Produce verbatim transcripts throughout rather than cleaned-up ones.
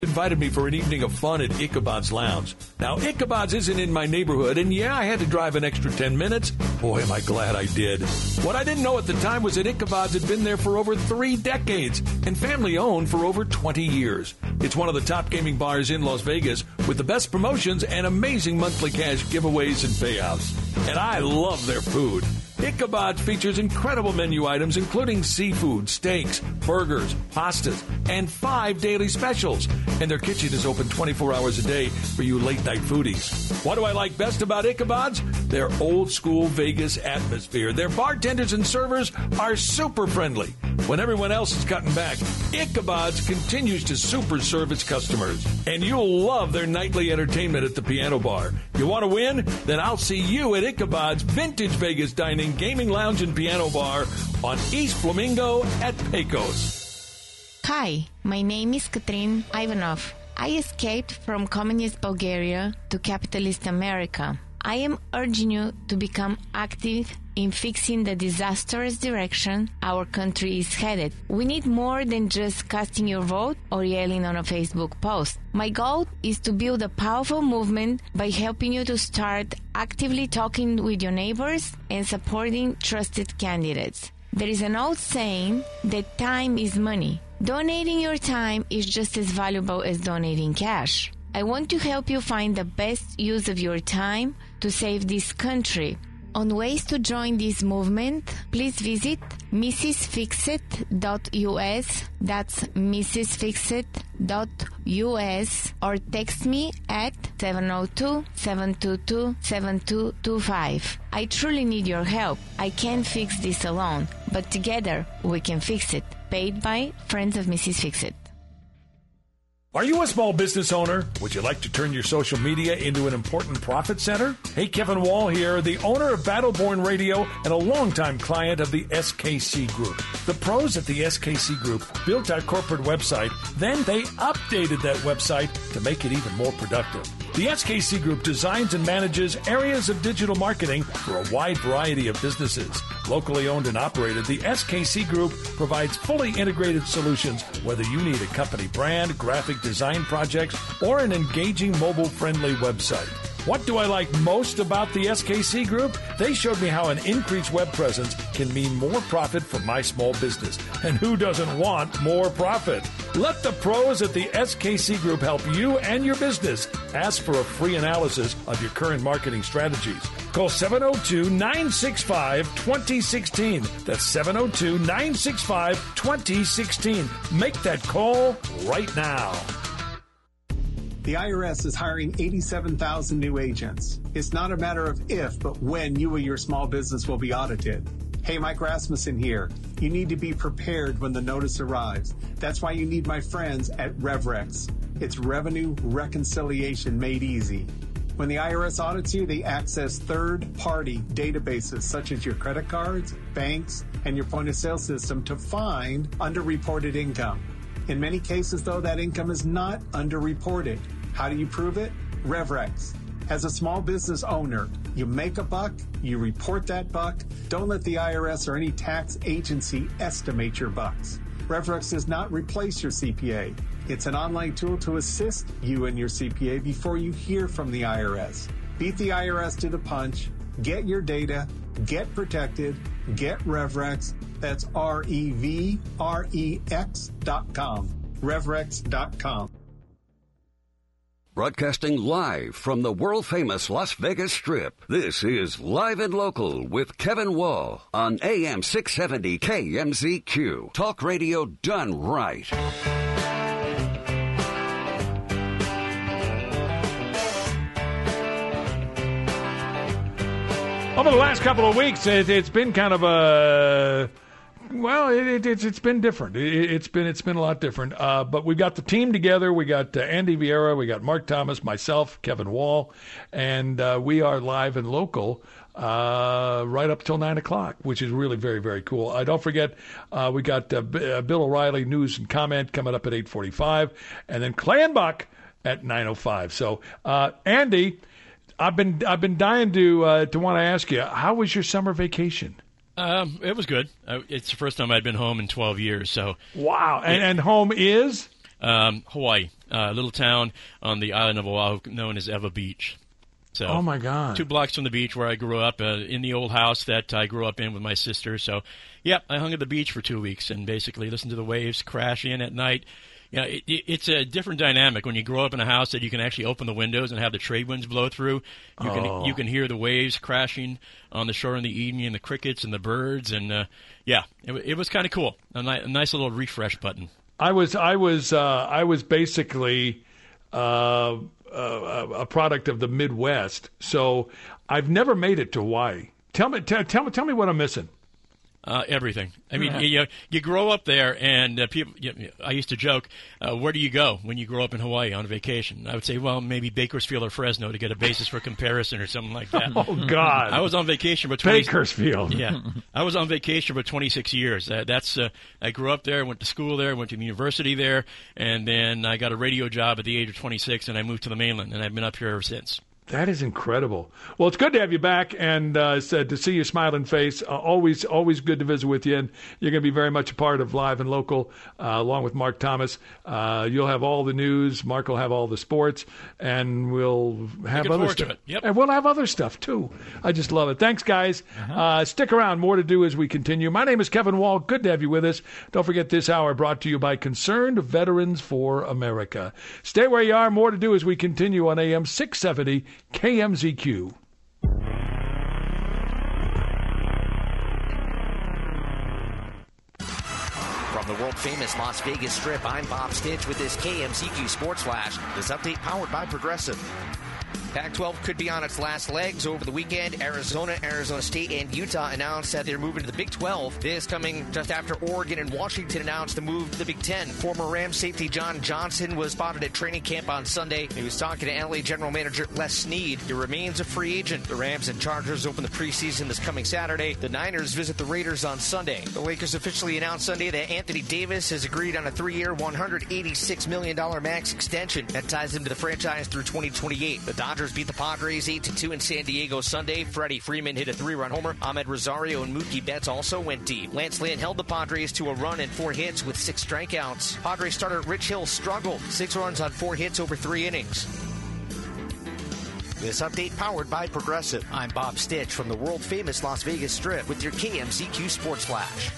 invited me for an evening of fun at Ichabod's Lounge. Now, Ichabod's isn't in my neighborhood, and yeah, I had to drive an extra ten minutes. Boy, am I glad I did. What I didn't know at the time was that Ichabod's had been there for over three decades and family-owned for over twenty years. It's one of the top gaming bars in Las Vegas with the best promotions and amazing monthly cash giveaways and payouts. And I love their food. Ichabod features incredible menu items including seafood, steaks, burgers, pastas, and five daily specials. And their kitchen is open twenty-four hours a day for you late-night foodies. What do I like best about Ichabod's? Their old-school Vegas atmosphere. Their bartenders and servers are super friendly. When everyone else is cutting back, Ichabod's continues to super serve its customers. And you'll love their nightly entertainment at the piano bar. You want to win? Then I'll see you at Ichabod's Vintage Vegas Dining, Gaming Lounge, and Piano Bar on East Flamingo at Pecos. Hi, my name is Katrin Ivanov. I escaped from communist Bulgaria to capitalist America. I am urging you to become active in fixing the disastrous direction our country is headed. We need more than just casting your vote or yelling on a Facebook post. My goal is to build a powerful movement by helping you to start actively talking with your neighbors and supporting trusted candidates. There is an old saying that time is money. Donating your time is just as valuable as donating cash. I want to help you find the best use of your time to save this country. On ways to join this movement, please visit missus fixit dot U S, that's missus fixit dot U S, or text me at seven oh two, seven two two, seven two two five. I truly need your help. I can't fix this alone, but together we can fix it. Paid by Friends of Missus Fixit. Are you a small business owner? Would you like to turn your social media into an important profit center? Hey, Kevin Wall here, the owner of Battleborn Radio and a longtime client of the S K C Group. The pros at the S K C Group built our corporate website, then they updated that website to make it even more productive. The S K C Group designs and manages areas of digital marketing for a wide variety of businesses. Locally owned and operated, the S K C Group provides fully integrated solutions, whether you need a company brand, graphic design projects, or an engaging mobile-friendly website. What do I like most about the S K C Group? They showed me how an increased web presence can mean more profit for my small business. And who doesn't want more profit? Let the pros at the S K C Group help you and your business. Ask for a free analysis of your current marketing strategies. Call seven oh two, nine six five, two oh one six. That's seven oh two, nine six five, two oh one six. Make that call right now. The I R S is hiring eighty-seven thousand new agents. It's not a matter of if, but when you or your small business will be audited. Hey, Mike Rasmussen here. You need to be prepared when the notice arrives. That's why you need my friends at RevRex. It's revenue reconciliation made easy. When the I R S audits you, they access third-party databases such as your credit cards, banks, and your point-of-sale system to find underreported income. In many cases, though, that income is not underreported. How do you prove it? RevRex. As a small business owner, you make a buck, you report that buck. Don't let the I R S or any tax agency estimate your bucks. RevRex does not replace your C P A. It's an online tool to assist you and your C P A before you hear from the I R S. Beat the I R S to the punch. Get your data. Get protected. Get RevRex. That's R E V R E X dot com. RevRex dot com. Broadcasting live from the world-famous Las Vegas Strip, this is Live and Local with Kevin Wall on A M six seventy K M Z Q. Talk radio done right. Over the last couple of weeks, it, it's been kind of a... Well, it, it, it's it's been different. It, it's been it's been a lot different. Uh, but we got the team together. We got uh, Andy Vieira. We got Mark Thomas, myself, Kevin Wall, and uh, we are live and local uh, right up till nine o'clock, which is really very very cool. Uh, don't forget, uh, we got uh, B- uh, Bill O'Reilly news and comment coming up at eight forty-five, and then Clay and Buck at nine oh five. So, uh, Andy, I've been I've been dying to uh, to want to ask you, how was your summer vacation? Um, it was good. Uh, it's the first time I'd been home in twelve years. So wow, and, and home is um, Hawaii. uh, little town on the island of Oahu known as Ewa Beach. So, oh, my God. Two blocks from the beach where I grew up, uh, in the old house that I grew up in with my sister. So, yeah, I hung at the beach for two weeks and basically listened to the waves crash in at night. You know, it, it, it's a different dynamic when you grow up in a house that you can actually open the windows and have the trade winds blow through. You oh. can you can hear the waves crashing on the shore in the evening and the crickets and the birds. And, uh, yeah, it, it was kind of cool. A, ni- a nice little refresh button. I was, I was, uh, I was basically... Uh, Uh, a product of the Midwest, so I've never made it to Hawaii. Tell me, t- tell me, tell me what I'm missing. Uh, everything. I mean, you, you you grow up there, and uh, people. You, I used to joke, uh, where do you go when you grow up in Hawaii on vacation? I would say, well, maybe Bakersfield or Fresno to get a basis for comparison or something like that. Oh God! I was on vacation for twenty Bakersfield. Yeah, I was on vacation for twenty-six years. Uh, that's uh, I grew up there, went to school there, went to the university there, and then I got a radio job at the age of twenty-six, and I moved to the mainland, and I've been up here ever since. That is incredible. Well, it's good to have you back and uh, said to see your smiling face. Uh, always, always good to visit with you. And you're going to be very much a part of Live and Local, uh, along with Mark Thomas. Uh, you'll have all the news. Mark will have all the sports, and we'll have Looking other stuff. stuff. Yep. And we'll have other stuff too. I just love it. Thanks, guys. Uh-huh. Uh, stick around. More to do as we continue. My name is Kevin Wall. Good to have you with us. Don't forget this hour brought to you by Concerned Veterans for America. Stay where you are. More to do as we continue on A M six seventy K M Z Q. From the world-famous Las Vegas Strip, I'm Bob Stitch with this K M Z Q Sports Flash. This update powered by Progressive. Pac twelve could be on its last legs over the weekend. Arizona, Arizona State, and Utah announced that they're moving to the Big twelve. This coming just after Oregon and Washington announced the move to the Big ten. Former Rams safety John Johnson was spotted at training camp on Sunday. He was talking to L A General Manager Les Snead. He remains a free agent. The Rams and Chargers open the preseason this coming Saturday. The Niners visit the Raiders on Sunday. The Lakers officially announced Sunday that Anthony Davis has agreed on a three-year, one hundred eighty-six million dollars max extension that ties him to the franchise through twenty twenty-eight. The Dodgers beat the Padres eight to two in San Diego Sunday. Freddie Freeman hit a three-run homer. Ahmed Rosario and Mookie Betts also went deep. Lance Lynn held the Padres to a run and four hits with six strikeouts. Padres starter Rich Hill struggled. Six runs on four hits over three innings. This update powered by Progressive. I'm Bob Stitch from the world-famous Las Vegas Strip with your K M Z Q Sports Flash.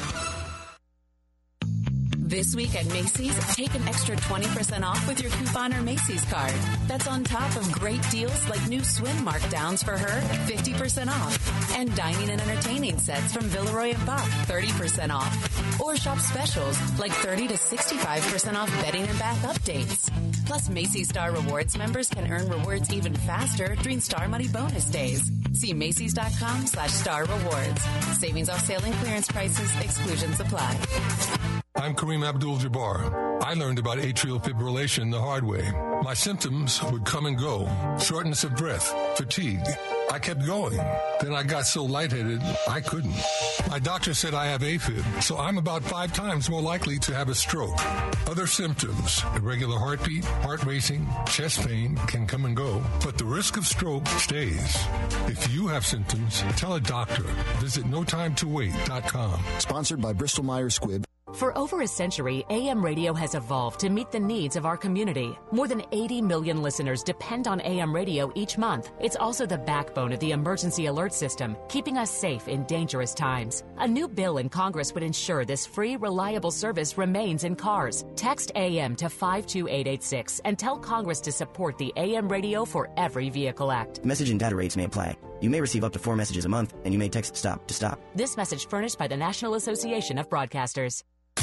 This week at Macy's, take an extra twenty percent off with your coupon or Macy's card. That's on top of great deals like new swim markdowns for her, fifty percent off. And dining and entertaining sets from Villeroy and Buck, thirty percent off. Or shop specials like thirty to sixty-five percent off bedding and bath updates. Plus, Macy's Star Rewards members can earn rewards even faster during Star Money bonus days. See Macy's.com slash Star Rewards. Savings off sale and clearance prices. Exclusions apply. I'm Kareem Abdul-Jabbar. I learned about atrial fibrillation the hard way. My symptoms would come and go. Shortness of breath, fatigue. I kept going. Then I got so lightheaded, I couldn't. My doctor said I have AFib, so I'm about five times more likely to have a stroke. Other symptoms, irregular heartbeat, heart racing, chest pain can come and go, but the risk of stroke stays. If you have symptoms, tell a doctor. Visit no time to wait dot com. Sponsored by Bristol Myers Squibb. For over a century, A M radio has evolved to meet the needs of our community. More than eighty million listeners depend on A M radio each month. It's also the backbone of the emergency alert system, keeping us safe in dangerous times. A new bill in Congress would ensure this free, reliable service remains in cars. Text A M to five two eight eight six and tell Congress to support the A M Radio for Every Vehicle Act. Message and data rates may apply. You may receive up to four messages a month, and you may text STOP to stop. This message furnished by the National Association of Broadcasters.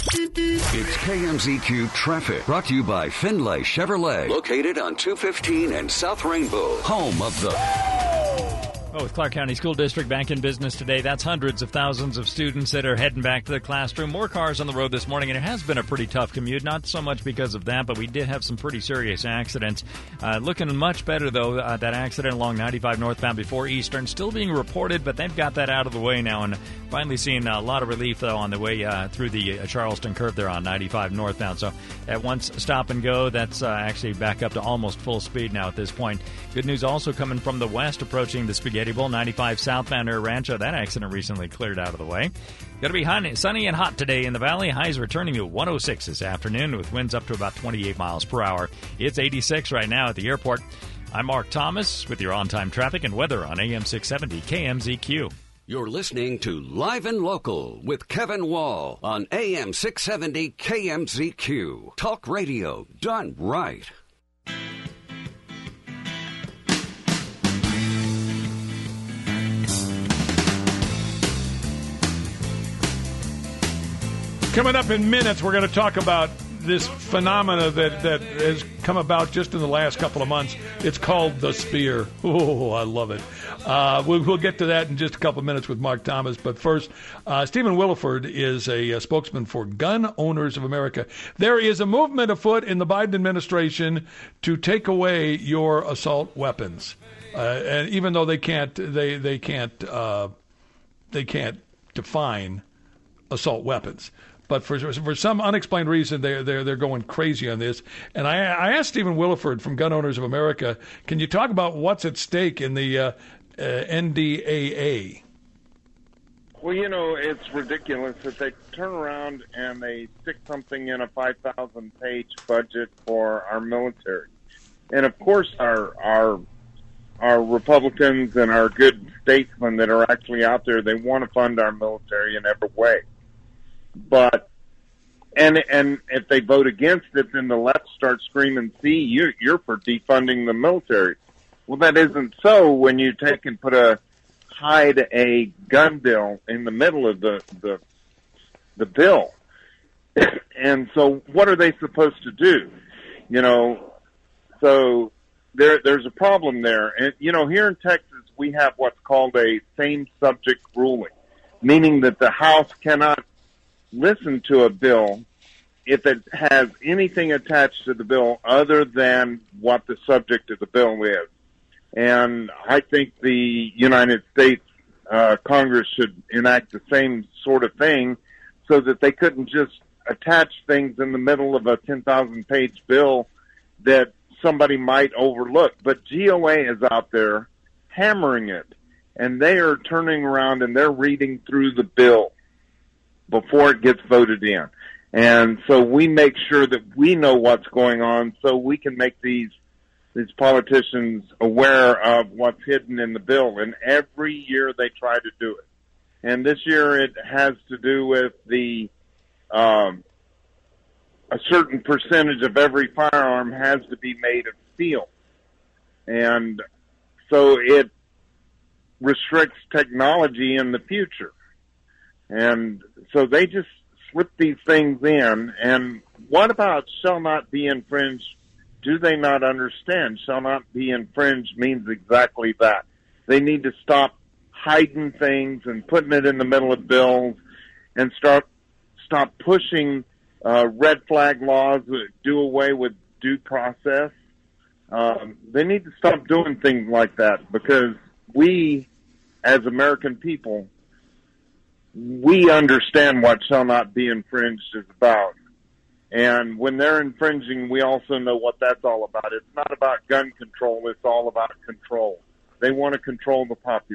It's K M Z Q Traffic, brought to you by Finlay Chevrolet, located on two fifteen and South Rainbow, home of the... Well, with Clark County School District back in business today, that's hundreds of thousands of students that are heading back to the classroom. More cars on the road this morning, and it has been a pretty tough commute. Not so much because of that, but we did have some pretty serious accidents. Uh, looking much better, though, uh, that accident along ninety-five northbound before Eastern still being reported, but they've got that out of the way now, and finally seeing a lot of relief, though, on the way uh, through the uh, Charleston curve there on ninety-five northbound. So at once stop and go, that's uh, actually back up to almost full speed now at this point. Good news also coming from the west, approaching the Spaghetti Spaghetti Bowl, ninety-five southbound near Rancho. That accident recently cleared out of the way. Going to be hot, sunny and hot today in the valley. Highs returning to one oh six this afternoon with winds up to about twenty-eight miles per hour. It's eighty-six right now at the airport. I'm Mark Thomas with your on-time traffic and weather on A M six seventy K M Z Q. You're listening to Live and Local with Kevin Wall on A M six seventy K M Z Q. Talk radio done right. Coming up in minutes, we're going to talk about this phenomena that, that has come about just in the last couple of months. It's called the spear. Oh, I love it. Uh, we'll, we'll get to that in just a couple of minutes with Mark Thomas. But first, uh, Stephen Williford is a, a spokesman for Gun Owners of America. There is a movement afoot in the Biden administration to take away your assault weapons, uh, and even though they can't, they they can't, uh, they can't define assault weapons. But for for some unexplained reason, they're they're they're going crazy on this. And I I asked Stephen Williford from Gun Owners of America, can you talk about what's at stake in the uh, uh, N D A A? Well, you know, it's ridiculous that they turn around and they stick something in a five thousand page budget for our military, and of course our our our Republicans and our good statesmen that are actually out there, they want to fund our military in every way. But and and if they vote against it, then the left starts screaming, "See, you you're for defunding the military." Well, that isn't so when you take and put a hide a gun bill in the middle of the the the bill. And so, what are they supposed to do? You know, so there there's a problem there. And you know, here in Texas, we have what's called a same subject ruling, meaning that the House cannot listen to a bill if it has anything attached to the bill other than what the subject of the bill is. And I think the United States uh, Congress should enact the same sort of thing so that they couldn't just attach things in the middle of a ten thousand page bill that somebody might overlook. But G O A is out there hammering it, and they are turning around and they're reading through the bill before it gets voted in. And so we make sure that we know what's going on so we can make these these politicians aware of what's hidden in the bill. And every year they try to do it. And this year it has to do with the um, a certain percentage of every firearm has to be made of steel. And so it restricts technology in the future. And so they just slip these things in. And what about shall not be infringed? Do they not understand? Shall not be infringed means exactly that. They need to stop hiding things and putting it in the middle of bills and start stop pushing uh, red flag laws that do away with due process. Um, they need to stop doing things like that because we, as American people, we understand what shall not be infringed is about. And when they're infringing, we also know what that's all about. It's not about gun control. It's all about control. They want to control the populace.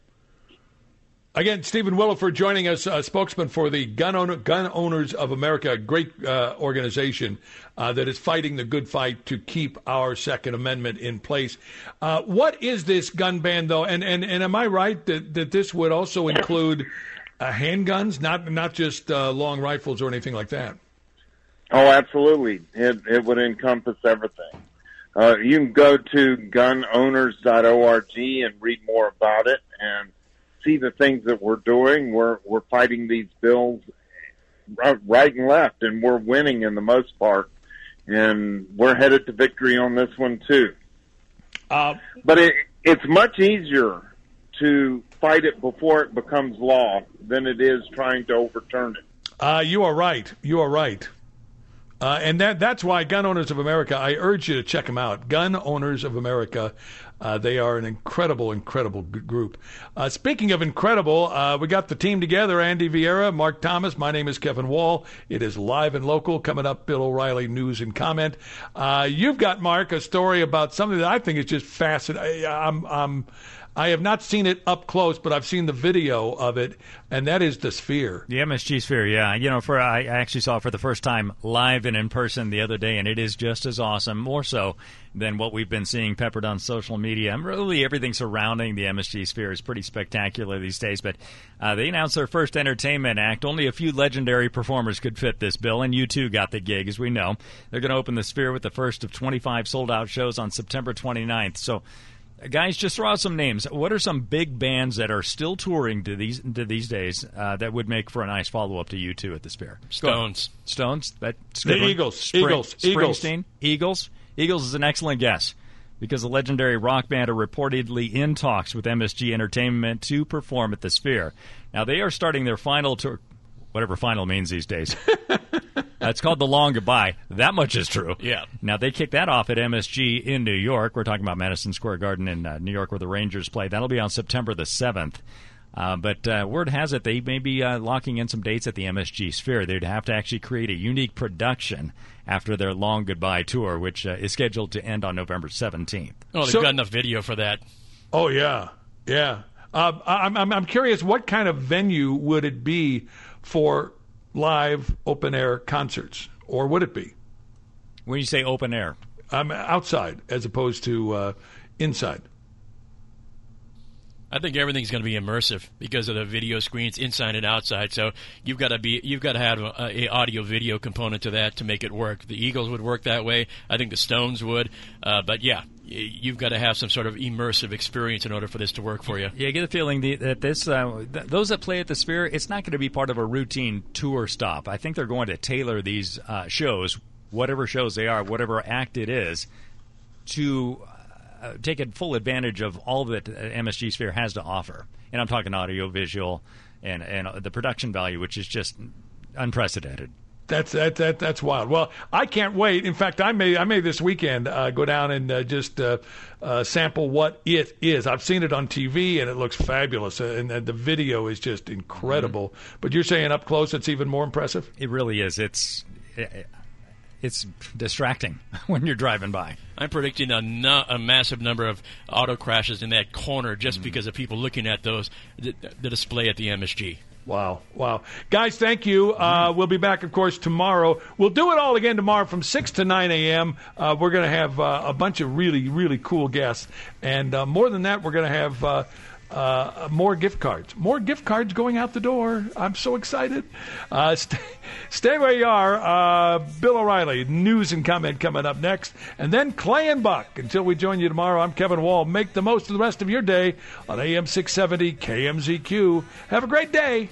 Again, Stephen Williford joining us, a spokesman for the Gun, Owner, Gun Owners of America, a great uh, organization uh, that is fighting the good fight to keep our Second Amendment in place. Uh, what is this gun ban, though? And, and, and am I right that, that this would also include Uh, handguns, not not just uh, long rifles or anything like that? Oh, absolutely. It it would encompass everything. Uh, you can go to gun owners dot org and read more about it and see the things that we're doing. We're we're fighting these bills right and left, and we're winning in the most part. And we're headed to victory on this one too. Uh, but it, it's much easier to fight it before it becomes law than it is trying to overturn it. Uh, you are right. You are right. Uh, and that that's why Gun Owners of America, I urge you to check them out. Gun Owners of America. Uh, they are an incredible, incredible g- group. Uh, speaking of incredible, uh, we got the team together, Andy Vieira, Mark Thomas. My name is Kevin Wall. It is Live and Local. Coming up, Bill O'Reilly, News and Comment. Uh, you've got, Mark, a story about something that I think is just fascinating. I'm, I'm, I have not seen it up close, but I've seen the video of it, and that is the Sphere. The M S G Sphere, yeah. You know, for I actually saw it for the first time live and in person the other day, and it is just as awesome, more so than what we've been seeing peppered on social media. And really everything surrounding the M S G Sphere is pretty spectacular these days. But uh, they announced their first entertainment act. Only a few legendary performers could fit this bill, and U two got the gig, as we know. They're going to open the Sphere with the first of twenty-five sold-out shows on September twenty-ninth. So, guys, just throw out some names. What are some big bands that are still touring to these to these days uh, that would make for a nice follow-up to U two at the Sphere? Stones. Stones? That's the Eagles. Spring, Eagles. Springsteen. Eagles. Eagles is an excellent guess because the legendary rock band are reportedly in talks with M S G Entertainment to perform at the Sphere. Now, they are starting their final tour, whatever final means these days. It's called The Long Goodbye. That much is true. Yeah. Now, they kick that off at M S G in New York. We're talking about Madison Square Garden in uh, New York where the Rangers play. That'll be on September the seventh. Uh, but uh, word has it they may be uh, locking in some dates at the M S G Sphere. They'd have to actually create a unique production after their Long Goodbye tour, which uh, is scheduled to end on November seventeenth. Oh, they've so, got enough video for that. Oh, yeah. Yeah. Uh, I'm, I'm, I'm curious, what kind of venue would it be for live open-air concerts? Or would it be? When you say open air? Um, outside as opposed to uh, inside. I think everything's going to be immersive because of the video screens inside and outside. So you've got to be, you've got to have a, a audio video component to that to make it work. The Eagles would work that way. I think the Stones would. Uh, but yeah, you've got to have some sort of immersive experience in order for this to work for you. Yeah, I get the feeling that this, uh, th- those that play at the Sphere, it's not going to be part of a routine tour stop. I think they're going to tailor these uh, shows, whatever shows they are, whatever act it is, to Uh, take a full advantage of all that M S G Sphere has to offer. And I'm talking audio, visual, and, and the production value, which is just unprecedented. That's that, that that's wild. Well, I can't wait. In fact, I may I may this weekend uh, go down and uh, just uh, uh, sample what it is. I've seen it on T V and it looks fabulous, uh, and uh, the video is just incredible. Mm-hmm. But you're saying up close, it's even more impressive. It really is. It's. It, It's distracting when you're driving by. I'm predicting a, no, a massive number of auto crashes in that corner just mm. because of people looking at those the, the display at the M S G. Wow, wow. Guys, thank you. Uh, we'll be back, of course, tomorrow. We'll do it all again tomorrow from six to nine a.m. Uh, we're going to have uh, a bunch of really, really cool guests. And uh, more than that, we're going to have uh, uh, more gift cards. More gift cards going out the door. I'm so excited. Uh, st- stay where you are. Uh, Bill O'Reilly, news and comment coming up next. And then Clay and Buck. Until we join you tomorrow, I'm Kevin Wall. Make the most of the rest of your day on A M six seventy K M Z Q. Have a great day.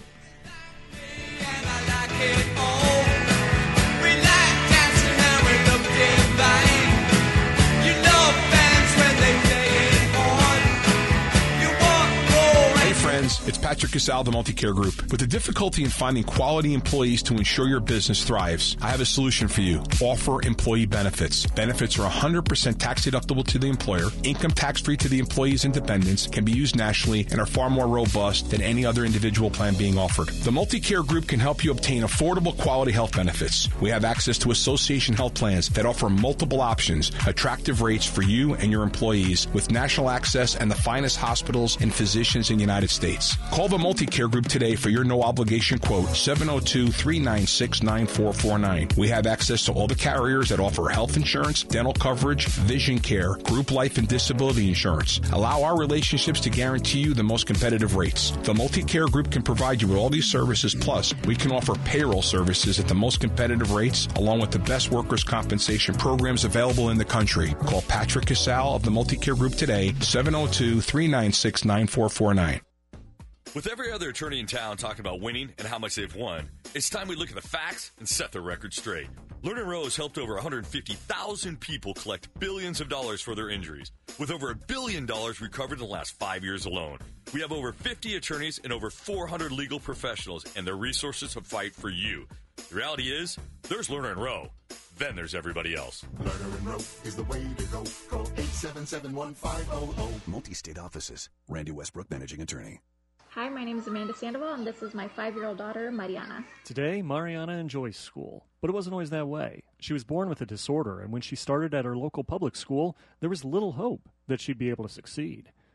It's Patrick Casal of the Multicare Group. With the difficulty in finding quality employees to ensure your business thrives, I have a solution for you. Offer employee benefits. Benefits are one hundred percent tax deductible to the employer, income tax free to the employees and dependents, can be used nationally, and are far more robust than any other individual plan being offered. The Multicare Group can help you obtain affordable quality health benefits. We have access to association health plans that offer multiple options, attractive rates for you and your employees, with national access and the finest hospitals and physicians in the United States. Call the Multicare Group today for your no-obligation quote, seven oh two, three nine six, nine four four nine. We have access to all the carriers that offer health insurance, dental coverage, vision care, group life and disability insurance. Allow our relationships to guarantee you the most competitive rates. The Multicare Group can provide you with all these services, plus we can offer payroll services at the most competitive rates, along with the best workers' compensation programs available in the country. Call Patrick Casal of the Multicare Group today, seven oh two, three nine six, nine four four nine. With every other attorney in town talking about winning and how much they've won, it's time we look at the facts and set the record straight. Lerner Rowe has helped over one hundred fifty thousand people collect billions of dollars for their injuries, with over a billion dollars recovered in the last five years alone. We have over fifty attorneys and over four hundred legal professionals and their resources to fight for you. The reality is, there's Lerner and Rowe. Then there's everybody else. Lerner and Rowe is the way to go. Call eight seven seven, one five zero zero. Multi-state offices. Randy Westbrook, managing attorney. Hi, my name is Amanda Sandoval, and this is my five-year-old daughter, Mariana. Today, Mariana enjoys school, but it wasn't always that way. She was born with a disorder, and when she started at her local public school, there was little hope that she'd be able to succeed.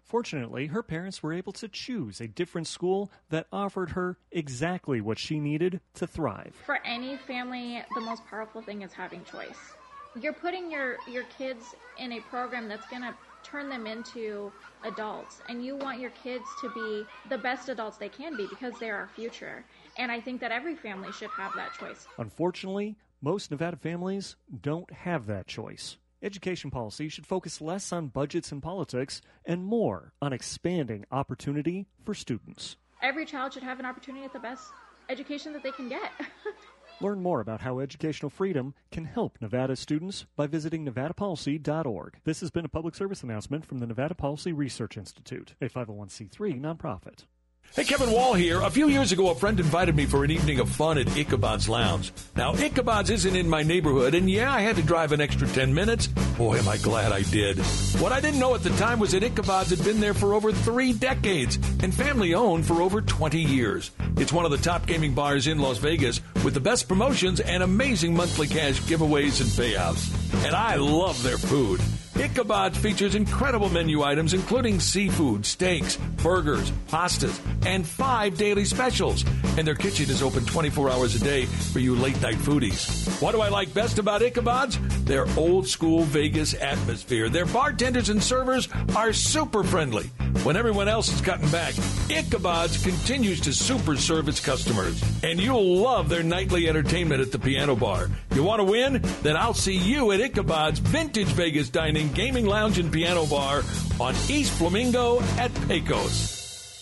Fortunately, her parents were able to choose a different school that offered her exactly what she needed to thrive. For any family, the most powerful thing is having choice. You're putting your, your kids in a program that's going to turn them into adults, and you want your kids to be the best adults they can be because they're our future. And I think that every family should have that choice. Unfortunately, most Nevada families don't have that choice. Education policy should focus less on budgets and politics and more on expanding opportunity for students. Every child should have an opportunity at the best education that they can get. Learn more about how educational freedom can help Nevada students by visiting nevada policy dot org. This has been a public service announcement from the Nevada Policy Research Institute, a five oh one c three nonprofit. Hey, Kevin Wall here. A few years ago, a friend invited me for an evening of fun at Ichabod's Lounge. Now, Ichabod's isn't in my neighborhood, and yeah, I had to drive an extra ten minutes. Boy, am I glad I did. What I didn't know at the time was that Ichabod's had been there for over three decades and family-owned for over twenty years. It's one of the top gaming bars in Las Vegas with the best promotions and amazing monthly cash giveaways and payouts. And I love their food. Ichabod's features incredible menu items including seafood, steaks, burgers, pastas, and five daily specials. And their kitchen is open twenty-four hours a day for you late-night foodies. What do I like best about Ichabod's? Their old-school Vegas atmosphere. Their bartenders and servers are super friendly. When everyone else is cutting back, Ichabod's continues to super serve its customers. And you'll love their nightly entertainment at the piano bar. You want to win? Then I'll see you at Ichabod's Vintage Vegas Dining, Gaming Lounge, and Piano Bar on East Flamingo at Pecos.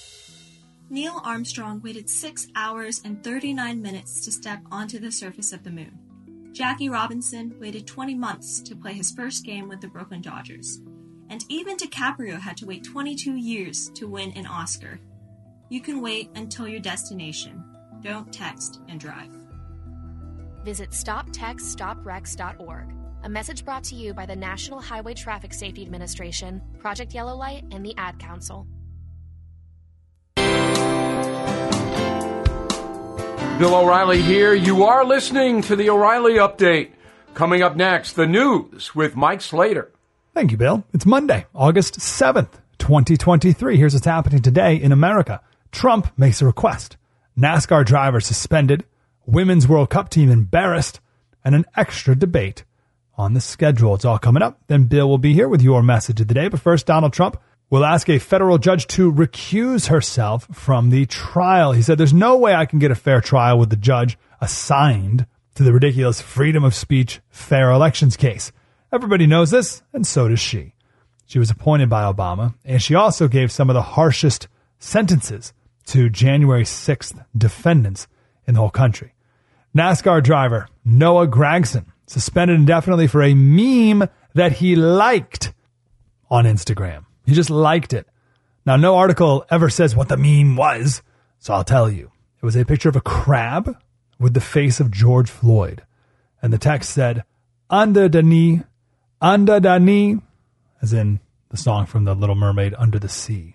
Neil Armstrong waited six hours and thirty-nine minutes to step onto the surface of the moon. Jackie Robinson waited twenty months to play his first game with the Brooklyn Dodgers. And even DiCaprio had to wait twenty-two years to win an Oscar. You can wait until your destination. Don't text and drive. Visit stop text stop wrecks dot org. A message brought to you by the National Highway Traffic Safety Administration, Project Yellow Light, and the Ad Council. Bill O'Reilly here. You are listening to the O'Reilly Update. Coming up next, the news with Mike Slater. Thank you, Bill. It's Monday, August seventh, twenty twenty-three. Here's what's happening today in America. Trump makes a request. NASCAR driver suspended. Women's World Cup team embarrassed. And an extra debate on the schedule. It's all coming up. Then Bill will be here with your message of the day. But first, Donald Trump will ask a federal judge to recuse herself from the trial. He said, there's no way I can get a fair trial with the judge assigned to the ridiculous freedom of speech, fair elections case. Everybody knows this, and so does she. She was appointed by Obama, and she also gave some of the harshest sentences to January sixth defendants in the whole country. NASCAR driver Noah Gragson suspended indefinitely for a meme that he liked on Instagram. He just liked it. Now, no article ever says what the meme was, so I'll tell you. It was a picture of a crab with the face of George Floyd. And the text said, under the knee, under the knee, as in the song from The Little Mermaid, Under the Sea.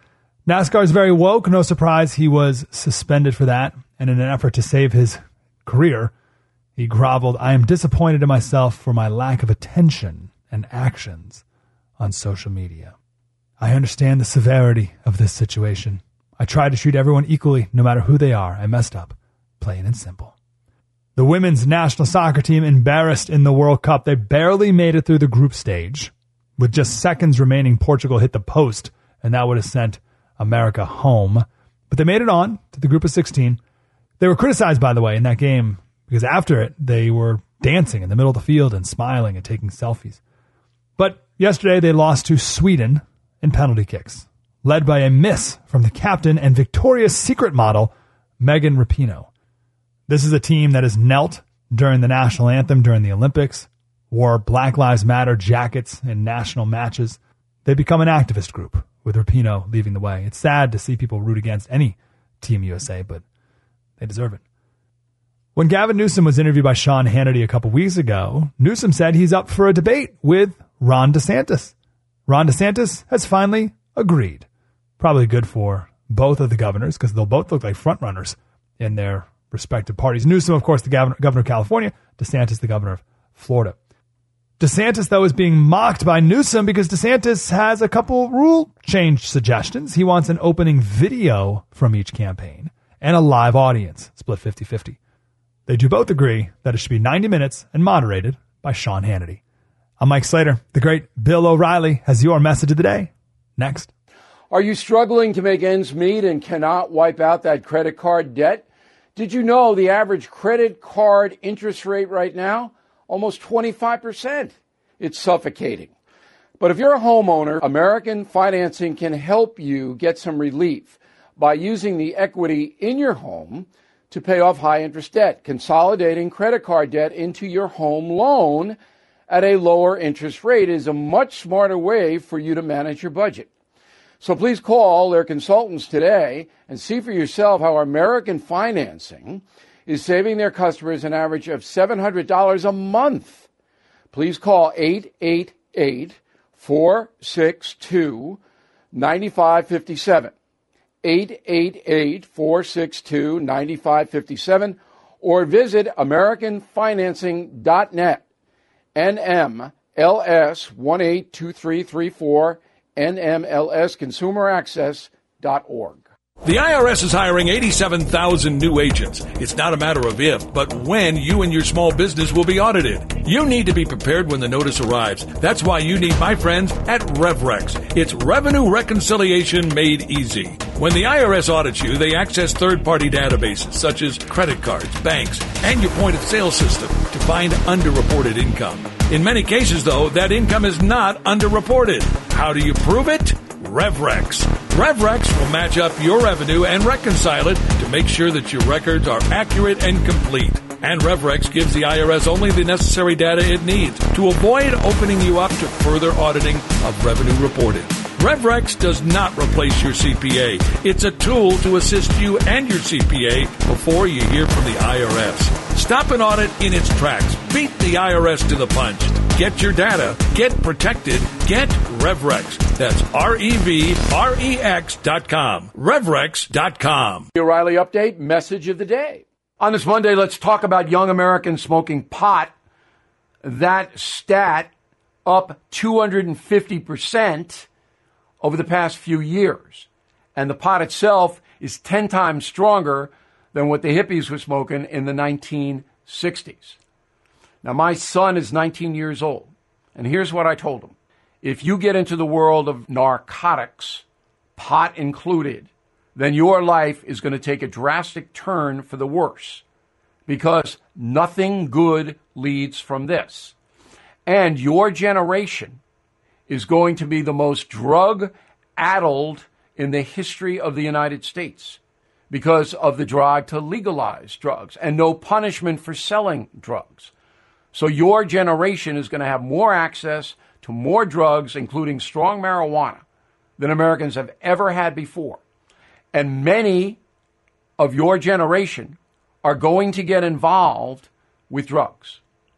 NASCAR is very woke. No surprise he was suspended for that. And in an effort to save his career, he groveled, I am disappointed in myself for my lack of attention and actions on social media. I understand the severity of this situation. I tried to treat everyone equally, no matter who they are. I messed up, plain and simple. The women's national soccer team embarrassed in the World Cup. They barely made it through the group stage. With just seconds remaining, Portugal hit the post, and that would have sent America home. But they made it on to the group of sixteen. They were criticized, by the way, in that game, because after it, they were dancing in the middle of the field and smiling and taking selfies. But yesterday, they lost to Sweden in penalty kicks, led by a miss from the captain and Victoria's Secret model, Megan Rapinoe. This is a team that has knelt during the national anthem during the Olympics, wore Black Lives Matter jackets in national matches. They become an activist group, with Rapinoe leading the way. It's sad to see people root against any Team U S A, but they deserve it. When Gavin Newsom was interviewed by Sean Hannity a couple weeks ago, Newsom said he's up for a debate with Ron DeSantis. Ron DeSantis has finally agreed. Probably good for both of the governors because they'll both look like frontrunners in their respective parties. Newsom, of course, the governor, governor of California. DeSantis, the governor of Florida. DeSantis, though, is being mocked by Newsom because DeSantis has a couple rule change suggestions. He wants an opening video from each campaign and a live audience, split fifty-fifty. They do both agree that it should be ninety minutes and moderated by Sean Hannity. I'm Mike Slater. The great Bill O'Reilly has your message of the day. Next. Are you struggling to make ends meet and cannot wipe out that credit card debt? Did you know the average credit card interest rate right now? Almost twenty-five percent. It's suffocating. But if you're a homeowner, American Financing can help you get some relief by using the equity in your home to pay off high-interest debt, consolidating credit card debt into your home loan at a lower interest rate is a much smarter way for you to manage your budget. So please call their consultants today and see for yourself how American Financing is saving their customers an average of seven hundred dollars a month. Please call eight eight eight, four six two, nine five five seven, eight eight eight, four six two, nine five five seven, or visit american financing dot net, N M L S one eight two three three four, N M L S consumer access dot org. The I R S is hiring eighty-seven thousand new agents. It's not a matter of if, but when you and your small business will be audited. You need to be prepared when the notice arrives. That's why you need my friends at RevRex. It's revenue reconciliation made easy. When the I R S audits you, they access third-party databases such as credit cards, banks, and your point-of-sale system to find underreported income. In many cases, though, that income is not underreported. How do you prove it? RevRex. RevRex will match up your revenue and reconcile it to make sure that your records are accurate and complete. And RevRex gives the I R S only the necessary data it needs to avoid opening you up to further auditing of revenue reporting. RevRex does not replace your C P A. It's a tool to assist you and your C P A before you hear from the I R S. Stop an audit in its tracks. Beat the I R S to the punch. Get your data. Get protected. Get RevRex. That's R E V R E X dot com. RevRex dot com. The O'Reilly Update message of the day. On this Monday, let's talk about young Americans smoking pot. That stat up two hundred fifty percent over the past few years. And the pot itself is ten times stronger than what the hippies were smoking in the nineteen sixties. Now, my son is nineteen years old, and here's what I told him. If you get into the world of narcotics, pot included, then your life is going to take a drastic turn for the worse, because nothing good leads from this. And your generation is going to be the most drug-addled in the history of the United States because of the drive to legalize drugs and no punishment for selling drugs. So your generation is going to have more access to more drugs, including strong marijuana, than Americans have ever had before. And many of your generation are going to get involved with drugs.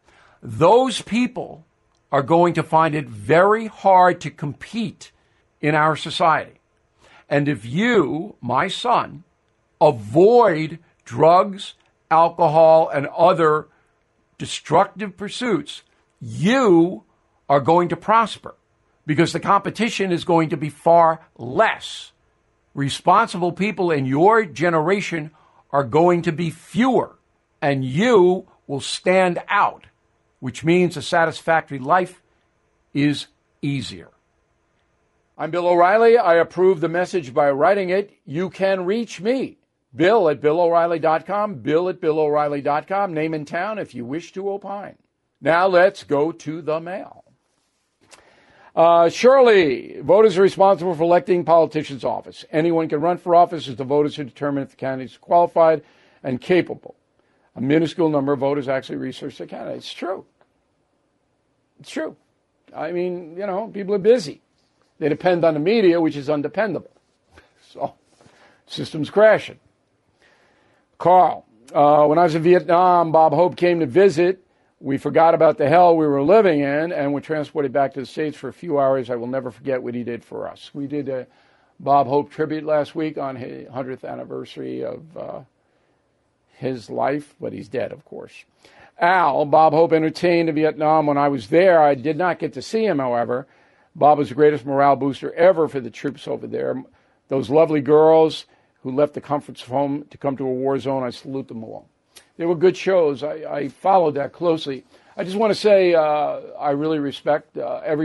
Those people are going to find it very hard to compete in our society. And if you, my son, avoid drugs, alcohol, and other destructive pursuits, you are going to prosper because the competition is going to be far less. Responsible people in your generation are going to be fewer, and you will stand out, which means a satisfactory life is easier. I'm Bill O'Reilly. I approve the message by writing it. You can reach me, Bill at Bill O'Reilly dot com, Bill at Bill O'Reilly dot com, name and town if you wish to opine. Now let's go to the mail. Uh, Shirley, voters are responsible for electing politicians' office. Anyone can run for office as the voters who determine if the candidate is qualified and capable. A minuscule number of voters actually research the candidate. It's true. It's true. I mean, you know, people are busy. They depend on the media, which is undependable. So, system's crashing. Carl, uh, when I was in Vietnam, Bob Hope came to visit. We forgot about the hell we were living in and were transported back to the States for a few hours. I will never forget what he did for us. We did a Bob Hope tribute last week on his hundredth anniversary of uh, his life, but he's dead, of course. Al, Bob Hope, entertained in Vietnam when I was there. I did not get to see him, however. Bob was the greatest morale booster ever for the troops over there. Those lovely girls who left the comforts of home to come to a war zone, I salute them all. They were good shows. I, I followed that closely. I just want to say uh, I really respect uh, every